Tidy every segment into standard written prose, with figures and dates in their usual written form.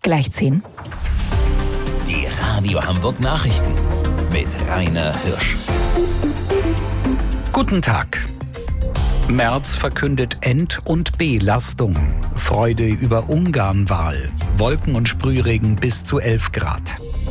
Gleich 10. Die Radio Hamburg Nachrichten mit Rainer Hirsch. Guten Tag. Merz verkündet Ent- und Belastung. Freude über Ungarn-Wahl. Wolken und Sprühregen bis zu 11 Grad.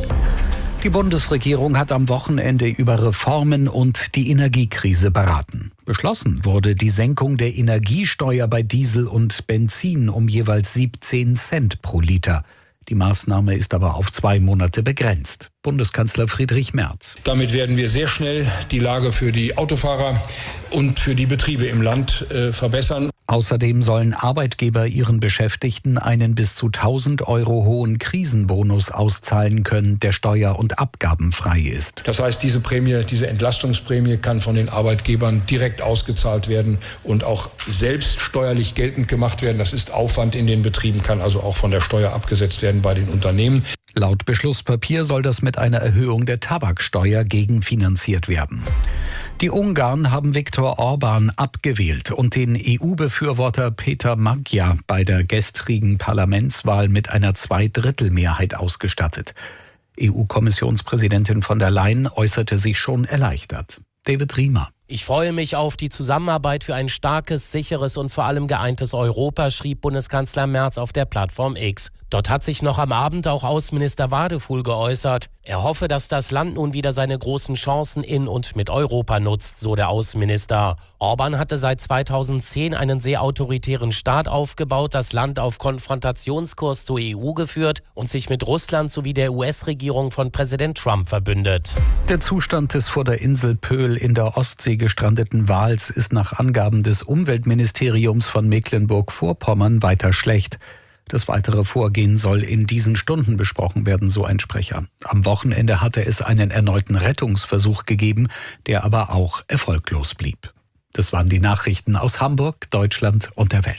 Die Bundesregierung hat am Wochenende über Reformen und die Energiekrise beraten. Beschlossen wurde die Senkung der Energiesteuer bei Diesel und Benzin um jeweils 17 Cent pro Liter. Die Maßnahme ist aber auf 2 Monate begrenzt. Bundeskanzler Friedrich Merz. Damit werden wir sehr schnell die Lage für die Autofahrer und für die Betriebe im Land verbessern. Außerdem sollen Arbeitgeber ihren Beschäftigten einen bis zu 1.000 Euro hohen Krisenbonus auszahlen können, der steuer- und abgabenfrei ist. Das heißt, diese Entlastungsprämie kann von den Arbeitgebern direkt ausgezahlt werden und auch selbst steuerlich geltend gemacht werden. Das ist Aufwand in den Betrieben, kann also auch von der Steuer abgesetzt werden bei den Unternehmen. Laut Beschlusspapier soll das mit einer Erhöhung der Tabaksteuer gegenfinanziert werden. Die Ungarn haben Viktor Orbán abgewählt und den EU-Befürworter Peter Magyar bei der gestrigen Parlamentswahl mit einer Zweidrittelmehrheit ausgestattet. EU-Kommissionspräsidentin von der Leyen äußerte sich schon erleichtert. David Riemer. Ich freue mich auf die Zusammenarbeit für ein starkes, sicheres und vor allem geeintes Europa, schrieb Bundeskanzler Merz auf der Plattform X. Dort hat sich noch am Abend auch Außenminister Wadefuhl geäußert. Er hoffe, dass das Land nun wieder seine großen Chancen in und mit Europa nutzt, so der Außenminister. Orbán hatte seit 2010 einen sehr autoritären Staat aufgebaut, das Land auf Konfrontationskurs zur EU geführt und sich mit Russland sowie der US-Regierung von Präsident Trump verbündet. Der Zustand des vor der Insel Pöhl in der Ostsee gestrandeten Wals ist nach Angaben des Umweltministeriums von Mecklenburg-Vorpommern weiter schlecht. Das weitere Vorgehen soll in diesen Stunden besprochen werden, so ein Sprecher. Am Wochenende hatte es einen erneuten Rettungsversuch gegeben, der aber auch erfolglos blieb. Das waren die Nachrichten aus Hamburg, Deutschland und der Welt.